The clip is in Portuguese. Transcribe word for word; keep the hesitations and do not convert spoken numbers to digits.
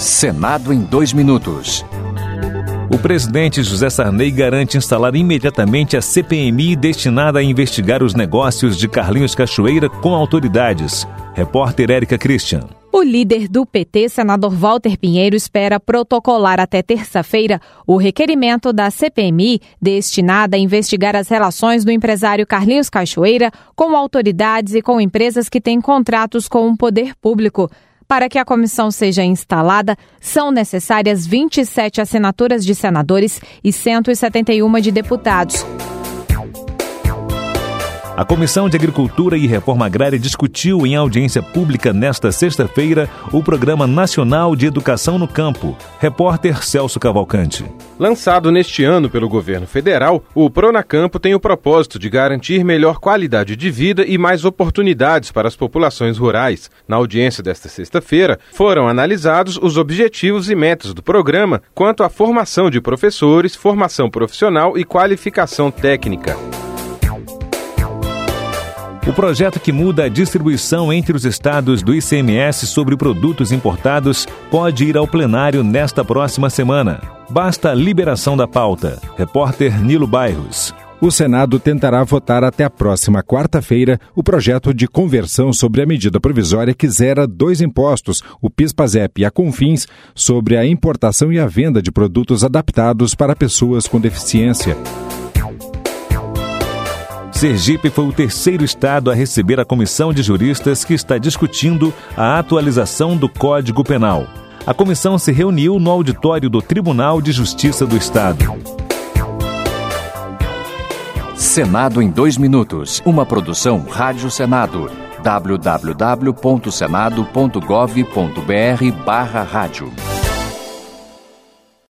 Senado em dois minutos. O presidente José Sarney garante instalar imediatamente a C P M I destinada a investigar os negócios de Carlinhos Cachoeira com autoridades. Repórter Érica Christian. O líder do P T, senador Walter Pinheiro, espera protocolar até terça-feira o requerimento da C P M I destinada a investigar as relações do empresário Carlinhos Cachoeira com autoridades e com empresas que têm contratos com o poder público. Para que a comissão seja instalada, são necessárias vinte e sete assinaturas de senadores e cento e setenta e uma de deputados. A Comissão de Agricultura e Reforma Agrária discutiu em audiência pública nesta sexta-feira o Programa Nacional de Educação no Campo. Repórter Celso Cavalcante. Lançado neste ano pelo governo federal, o Pronacampo tem o propósito de garantir melhor qualidade de vida e mais oportunidades para as populações rurais. Na audiência desta sexta-feira, foram analisados os objetivos e metas do programa quanto à formação de professores, formação profissional e qualificação técnica. O projeto que muda a distribuição entre os estados do I C M S sobre produtos importados pode ir ao plenário nesta próxima semana. Basta a liberação da pauta. Repórter Nilo Bairros. O Senado tentará votar até a próxima quarta-feira o projeto de conversão sobre a medida provisória que zera dois impostos, o PIS/PASEP e a CONFINS, sobre a importação e a venda de produtos adaptados para pessoas com deficiência. Sergipe foi o terceiro estado a receber a comissão de juristas que está discutindo a atualização do Código Penal. A comissão se reuniu no auditório do Tribunal de Justiça do Estado. Senado em dois minutos. Uma produção Rádio Senado. w w w ponto senado ponto gov ponto b r barra rádio.